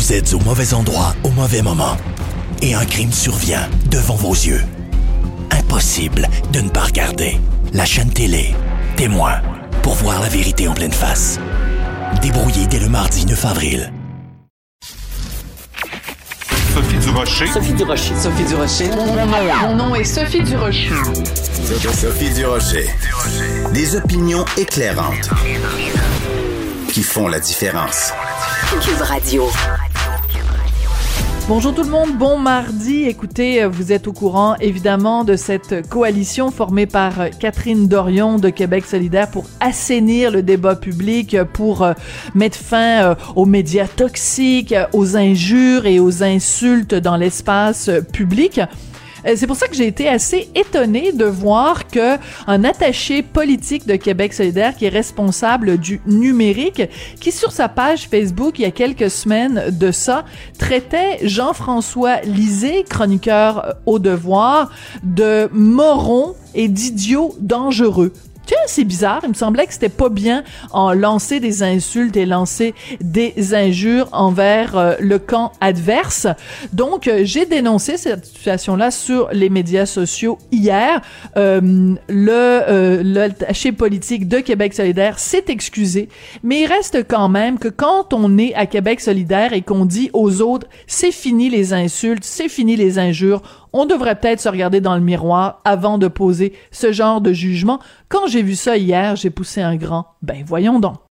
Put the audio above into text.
Vous êtes au mauvais endroit au mauvais moment. Et un crime survient devant vos yeux. Impossible de ne pas regarder. La chaîne télé, Témoin, pour voir la vérité en pleine face. Débrouillé dès le mardi 9 avril. Sophie Durocher. Sophie Durocher. Sophie Durocher. Mon nom est Sophie Durocher. Sophie Durocher. Des opinions éclairantes qui font la différence. Cube Radio. Bonjour tout le monde, bon mardi. Écoutez, vous êtes au courant évidemment de cette coalition formée par Catherine Dorion de Québec solidaire pour assainir le débat public, pour mettre fin aux médias toxiques, aux injures et aux insultes dans l'espace public. C'est pour ça que j'ai été assez étonnée de voir que un attaché politique de Québec solidaire qui est responsable du numérique, qui sur sa page Facebook il y a quelques semaines de ça, traitait Jean-François Lisée, chroniqueur au Devoir, de moron et d'idiot dangereux. Tiens, c'est bizarre. Il me semblait que c'était pas bien en lancer des insultes et lancer des injures envers le camp adverse. Donc, j'ai dénoncé cette situation-là sur les médias sociaux hier. L'attaché politique de Québec solidaire s'est excusé, mais il reste quand même que quand on est à Québec solidaire et qu'on dit aux autres « c'est fini les insultes, c'est fini les injures », on devrait peut-être se regarder dans le miroir avant de poser ce genre de jugement. Quand j'ai vu ça hier, j'ai poussé un grand « ben voyons donc ».